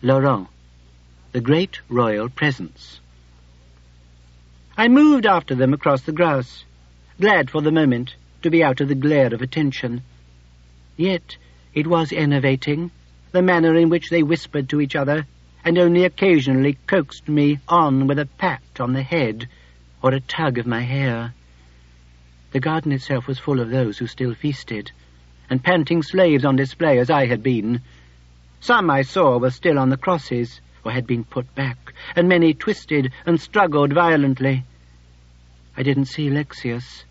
Laurent, the great royal presence. I moved after them across the grass, glad for the moment to be out of the glare of attention. Yet it was enervating, the manner in which they whispered to each other, and only occasionally coaxed me on with a pat on the head or a tug of my hair. The garden itself was full of those who still feasted, and panting slaves on display as I had been. Some I saw were still on the crosses, or had been put back, and many twisted and struggled violently. I didn't see Lexius.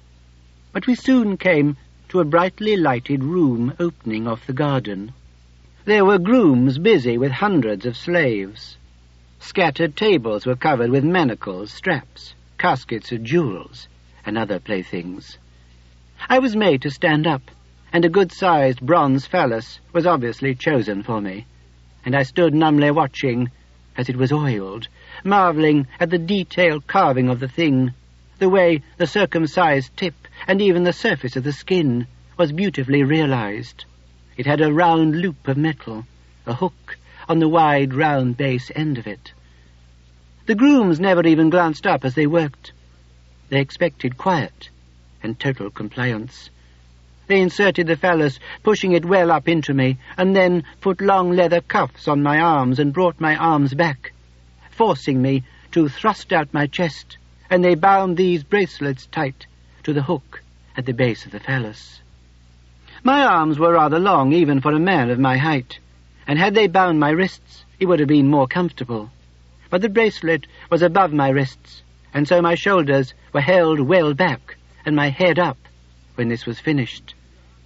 But we soon came to a brightly lighted room opening off the garden. There were grooms busy with hundreds of slaves. Scattered tables were covered with manacles, straps, caskets of jewels, and other playthings. I was made to stand up, and a good-sized bronze phallus was obviously chosen for me, and I stood numbly watching as it was oiled, marvelling at the detailed carving of the thing, the way the circumcised tip and even the surface of the skin was beautifully realized. It had a round loop of metal, a hook on the wide round base end of it. The grooms never even glanced up as they worked. They expected quiet and total compliance. They inserted the phallus, pushing it well up into me, and then put long leather cuffs on my arms and brought my arms back, forcing me to thrust out my chest, and they bound these bracelets tight to the hook at the base of the phallus. My arms were rather long, even for a man of my height, and had they bound my wrists, it would have been more comfortable. But the bracelet was above my wrists, and so my shoulders were held well back, and my head up when this was finished.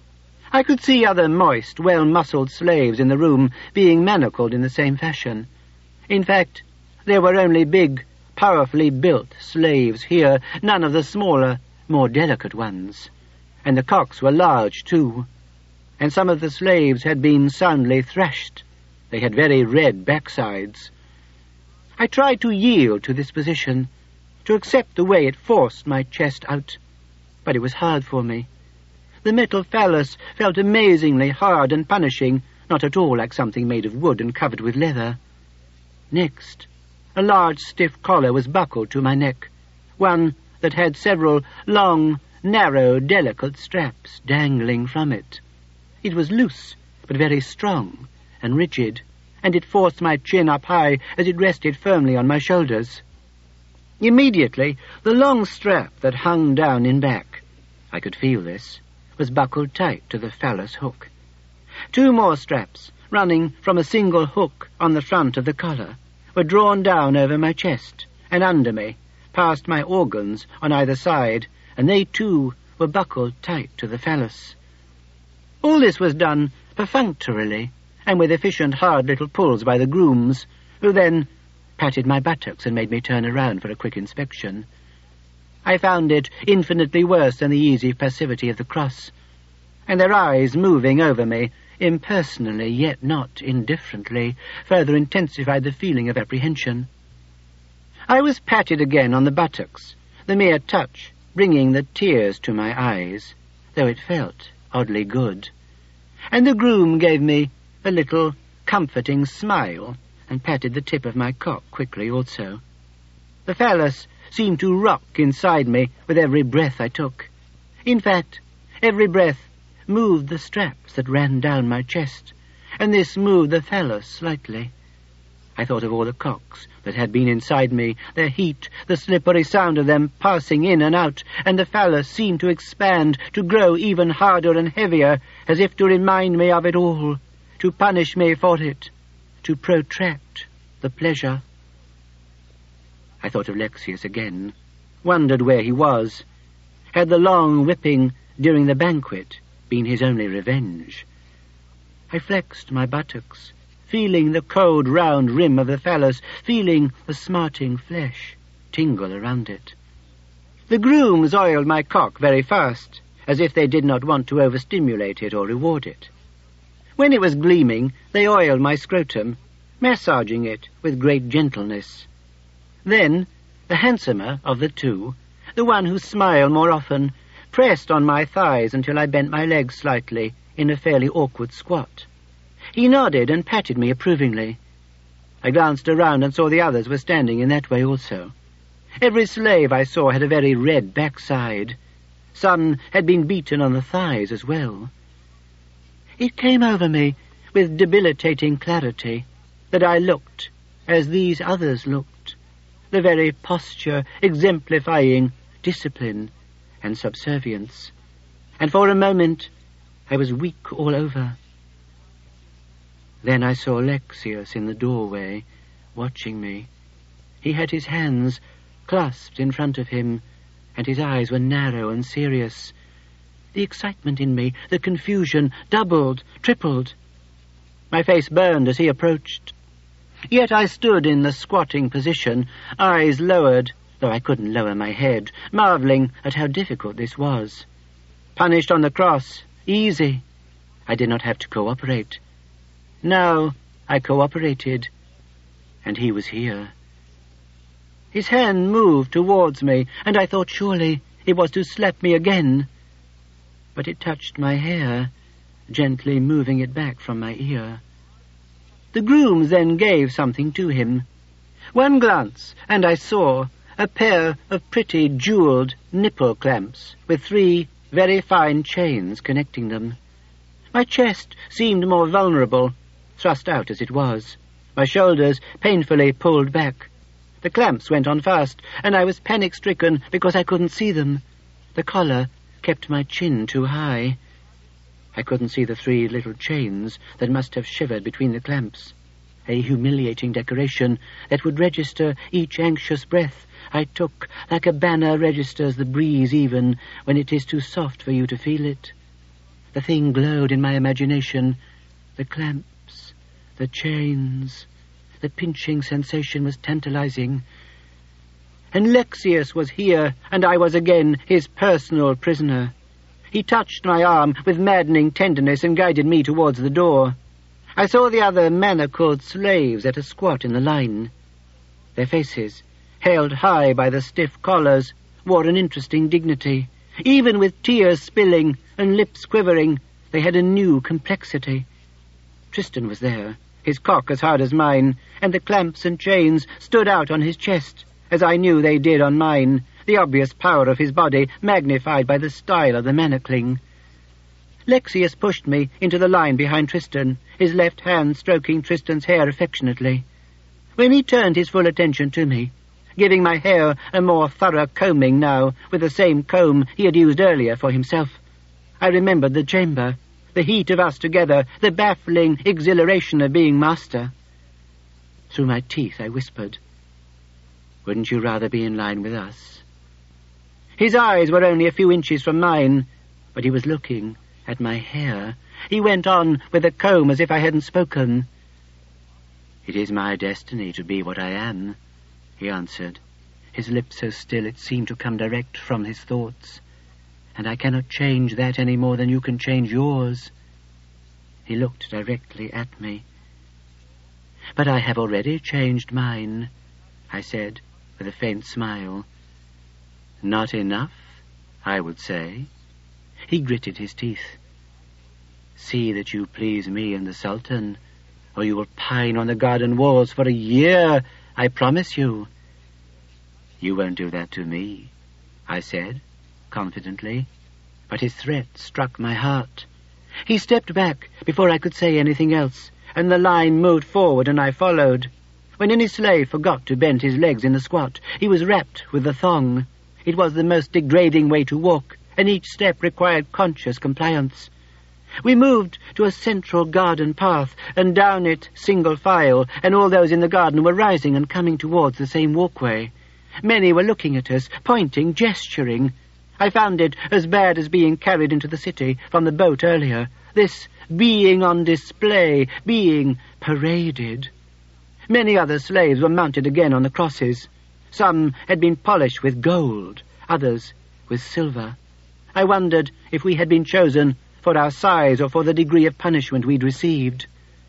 I could see other moist, well-muscled slaves in the room being manacled in the same fashion. In fact, there were only big, powerfully built slaves here, none of the smaller, more delicate ones. And the cocks were large, too, and some of the slaves had been soundly thrashed. They had very red backsides. I tried to yield to this position, to accept the way it forced my chest out, but it was hard for me. The metal phallus felt amazingly hard and punishing, not at all like something made of wood and covered with leather. Next, a large stiff collar was buckled to my neck, one that had several long, narrow, delicate straps dangling from it. It was loose, but very strong and rigid, and it forced my chin up high as it rested firmly on my shoulders. Immediately, the long strap that hung down in back, I could feel this, was buckled tight to the phallus hook. Two more straps, running from a single hook on the front of the collar, were drawn down over my chest and under me, past my organs on either side, and they too were buckled tight to the phallus. All this was done perfunctorily, and with efficient hard little pulls by the grooms, who then patted my buttocks and made me turn around for a quick inspection. I found it infinitely worse than the easy passivity of the cross, and their eyes moving over me, impersonally yet not indifferently, further intensified the feeling of apprehension. I was patted again on the buttocks, the mere touch bringing the tears to my eyes, though it felt oddly good, and the groom gave me a little comforting smile and patted the tip of my cock quickly also. The phallus seemed to rock inside me with every breath I took. In fact, every breath moved the straps that ran down my chest, and this moved the phallus slightly. I thought of all the cocks that had been inside me, their heat, the slippery sound of them passing in and out, and the phallus seemed to expand, to grow even harder and heavier, as if to remind me of it all, to punish me for it, to protract the pleasure. I thought of Lexius again, wondered where he was. Had the long whipping during the banquet been his only revenge? I flexed my buttocks, feeling the cold round rim of the phallus, feeling the smarting flesh tingle around it. The grooms oiled my cock very fast, as if they did not want to overstimulate it or reward it. When it was gleaming, they oiled my scrotum, massaging it with great gentleness. Then, the handsomer of the two, the one who smiled more often, pressed on my thighs until I bent my legs slightly in a fairly awkward squat. He nodded and patted me approvingly, I glanced around and saw the others were standing in that way also. Every slave I saw had a very red backside. Some had been beaten on the thighs as well. It came over me with debilitating clarity that I looked as these others looked, the very posture exemplifying discipline and subservience. And for a moment I was weak all over. Then I saw Alexius in the doorway, watching me. He had his hands clasped in front of him, and his eyes were narrow and serious. The excitement in me, the confusion, doubled, tripled. My face burned as he approached. Yet I stood in the squatting position, eyes lowered, though I couldn't lower my head, marvelling at how difficult this was. Punished on the cross, easy. I did not have to cooperate. Now I cooperated, and he was here. His hand moved towards me, and I thought surely it was to slap me again. But it touched my hair, gently moving it back from my ear. The grooms then gave something to him. One glance, and I saw a pair of pretty jewelled nipple clamps with 3 very fine chains connecting them. My chest seemed more vulnerable, thrust out as it was, my shoulders painfully pulled back. The clamps went on fast, and I was panic-stricken because I couldn't see them. The collar kept my chin too high. I couldn't see the 3 little chains that must have shivered between the clamps, a humiliating decoration that would register each anxious breath I took, like a banner registers the breeze even when it is too soft for you to feel it. The thing glowed in my imagination, the clamps, the chains. The pinching sensation was tantalizing. And Alexius was here, and I was again his personal prisoner. He touched my arm with maddening tenderness and guided me towards the door. I saw the other manacled slaves at a squat in the line. Their faces, held high by the stiff collars, wore an interesting dignity. Even with tears spilling and lips quivering, they had a new complexity. Tristan was there, his cock as hard as mine, and the clamps and chains stood out on his chest, as I knew they did on mine, the obvious power of his body magnified by the style of the manacling. Alexius pushed me into the line behind Tristan, his left hand stroking Tristan's hair affectionately. When he turned his full attention to me, giving my hair a more thorough combing now, with the same comb he had used earlier for himself, I remembered the chamber, the heat of us together, the baffling exhilaration of being master. Through my teeth I whispered, "Wouldn't you rather be in line with us?" His eyes were only a few inches from mine, but he was looking at my hair. He went on with the comb as if I hadn't spoken. "It is my destiny to be what I am," he answered, his lips so still it seemed to come direct from his thoughts. "And I cannot change that any more than you can change yours." He looked directly at me. "But I have already changed mine," I said, with a faint smile. "Not enough, I would say." He gritted his teeth. "See that you please me and the Sultan, or you will pine on the garden walls for a year, I promise you." "You won't do that to me," I said, confidently, but his threat struck my heart. He stepped back before I could say anything else, and the line moved forward and I followed. When any slave forgot to bend his legs in the squat, he was rapped with the thong. It was the most degrading way to walk, and each step required conscious compliance. We moved to a central garden path, and down it single file, and all those in the garden were rising and coming towards the same walkway. Many were looking at us, pointing, gesturing. I found it as bad as being carried into the city from the boat earlier, this being on display, being paraded. Many other slaves were mounted again on the crosses. Some had been polished with gold, others with silver. I wondered if we had been chosen for our size or for the degree of punishment we'd received.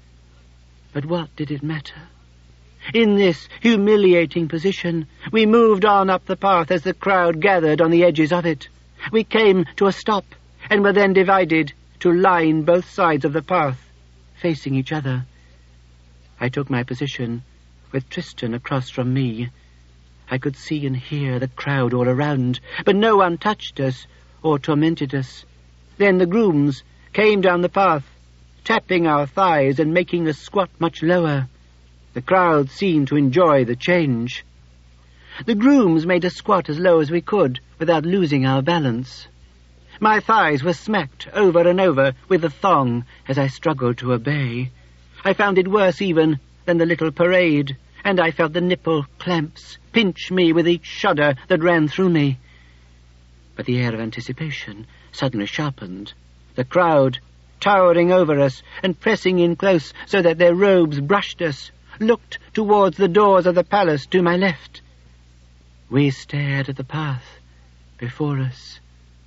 But what did it matter? In this humiliating position, we moved on up the path as the crowd gathered on the edges of it. We came to a stop, and were then divided to line both sides of the path, facing each other. I took my position with Tristan across from me. I could see and hear the crowd all around, but no one touched us or tormented us. Then the grooms came down the path, tapping our thighs and making us squat much lower. The crowd seemed to enjoy the change. The grooms made us squat as low as we could without losing our balance. My thighs were smacked over and over with the thong as I struggled to obey. I found it worse even than the little parade, and I felt the nipple clamps pinch me with each shudder that ran through me. But the air of anticipation suddenly sharpened. The crowd, towering over us and pressing in close so that their robes brushed us, looked towards the doors of the palace to my left. We stared at the path before us.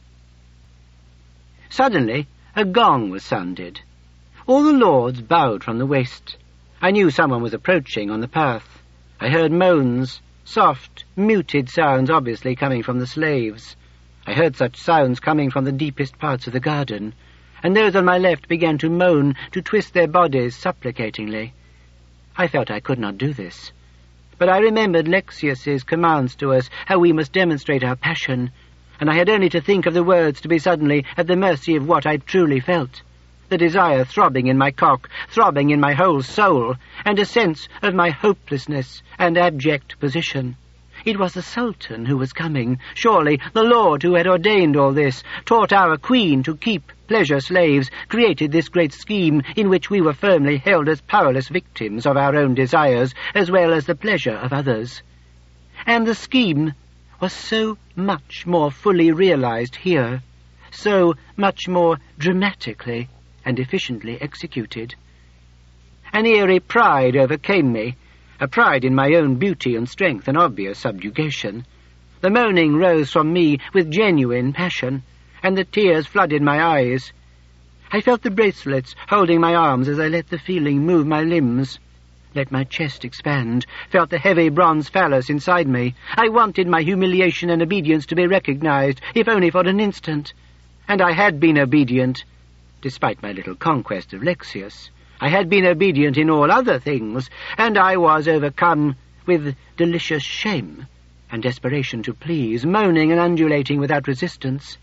Suddenly, a gong was sounded. All the lords bowed from the waist. I knew someone was approaching on the path. I heard moans, soft, muted sounds obviously coming from the slaves. I heard such sounds coming from the deepest parts of the garden, and those on my left began to moan, to twist their bodies supplicatingly. I felt I could not do this, but I remembered Lexius's commands to us, how we must demonstrate our passion, and I had only to think of the words to be suddenly at the mercy of what I truly felt, the desire throbbing in my cock, throbbing in my whole soul, and a sense of my hopelessness and abject position. It was the Sultan who was coming, surely the Lord who had ordained all this, taught our queen to keep pleasure slaves, created this great scheme in which we were firmly held as powerless victims of our own desires as well as the pleasure of others. And the scheme was so much more fully realized here, so much more dramatically and efficiently executed. An eerie pride overcame me, a pride in my own beauty and strength and obvious subjugation. The moaning rose from me with genuine passion, and the tears flooded my eyes. I felt the bracelets holding my arms as I let the feeling move my limbs, let my chest expand, felt the heavy bronze phallus inside me. I wanted my humiliation and obedience to be recognized, if only for an instant. And I had been obedient, despite my little conquest of Lexius. I had been obedient in all other things, and I was overcome with delicious shame and desperation to please, moaning and undulating without resistance.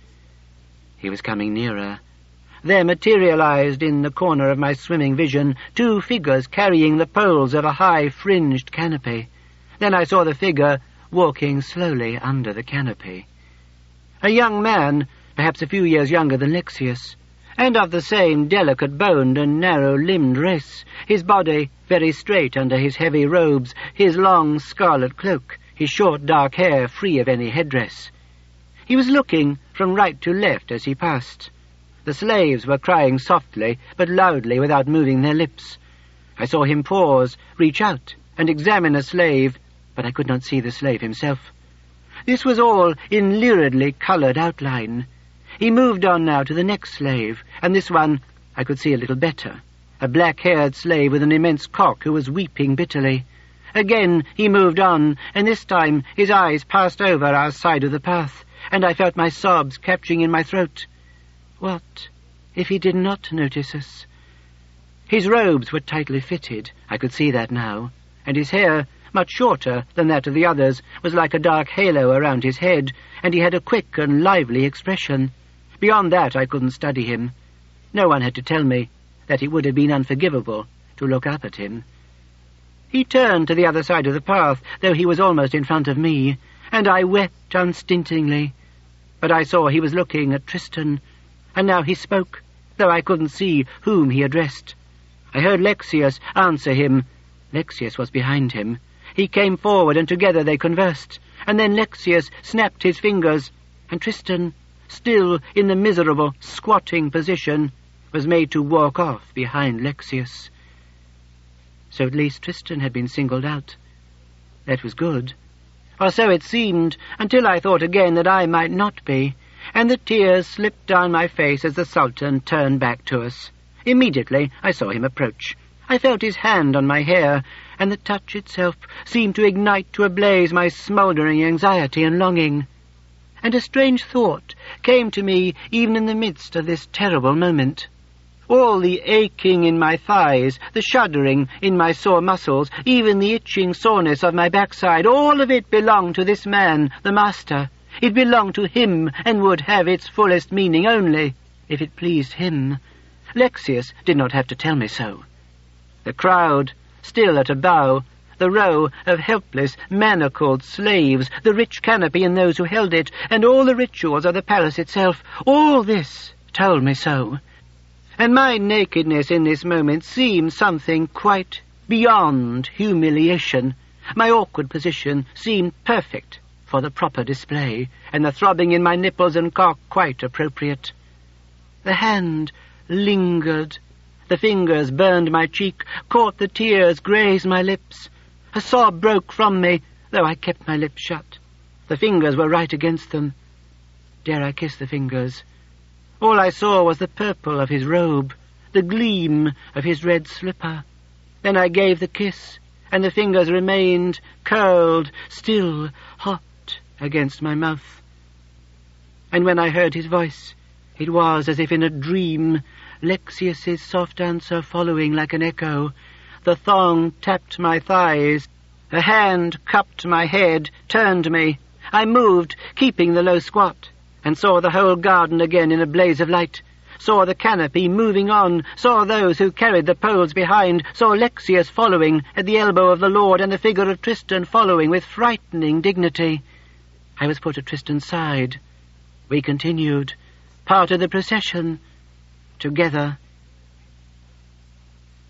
He was coming nearer. There materialized in the corner of my swimming vision 2 figures carrying the poles of a high fringed canopy. Then I saw the figure walking slowly under the canopy. A young man, perhaps a few years younger than Lexius, and of the same delicate-boned and narrow-limbed race, his body very straight under his heavy robes, his long scarlet cloak, his short dark hair free of any headdress. He was looking from right to left as he passed. The slaves were crying softly but loudly without moving their lips. I saw him pause, reach out, and examine a slave, but I could not see the slave himself. This was all in luridly coloured outline. He moved on now to the next slave, and this one I could see a little better, a black-haired slave with an immense cock who was weeping bitterly. Again he moved on, and this time his eyes passed over our side of the path, and I felt my sobs catching in my throat. What if he did not notice us? His robes were tightly fitted, I could see that now, and his hair, much shorter than that of the others, was like a dark halo around his head, and he had a quick and lively expression. Beyond that I couldn't study him. No one had to tell me that it would have been unforgivable to look up at him. He turned to the other side of the path, though he was almost in front of me, and I wept unstintingly. But I saw he was looking at Tristan, and now he spoke, though I couldn't see whom he addressed. I heard Lexius answer him. Lexius was behind him. He came forward, and together they conversed, and then Lexius snapped his fingers, and Tristan, still in the miserable, squatting position, was made to walk off behind Lexius. So at least Tristan had been singled out. That was good. Or so it seemed, until I thought again that I might not be, and the tears slipped down my face as the Sultan turned back to us. Immediately I saw him approach. I felt his hand on my hair, and the touch itself seemed to ignite to a blaze my smouldering anxiety and longing. And a strange thought came to me even in the midst of this terrible moment. All the aching in my thighs, the shuddering in my sore muscles, even the itching soreness of my backside, all of it belonged to this man, the master. It belonged to him, and would have its fullest meaning only if it pleased him. Alexius did not have to tell me so. The crowd, still at a bow, the row of helpless, manacled slaves, the rich canopy and those who held it, and all the rituals of the palace itself, all this told me so. And my nakedness in this moment seemed something quite beyond humiliation. My awkward position seemed perfect for the proper display, and the throbbing in my nipples and cock quite appropriate. The hand lingered. The fingers burned my cheek, caught the tears, grazed my lips. A sob broke from me, though I kept my lips shut. The fingers were right against them. Dare I kiss the fingers? All I saw was the purple of his robe, the gleam of his red slipper. Then I gave the kiss, and the fingers remained curled, still, hot against my mouth. And when I heard his voice, it was as if in a dream, Alexius's soft answer following like an echo. The thong tapped my thighs. A hand cupped my head, turned me. I moved, keeping the low squat, and saw the whole garden again in a blaze of light, saw the canopy moving on, saw those who carried the poles behind, saw Alexius following at the elbow of the Lord, and the figure of Tristan following with frightening dignity. I was put at Tristan's side. We continued, part of the procession, together.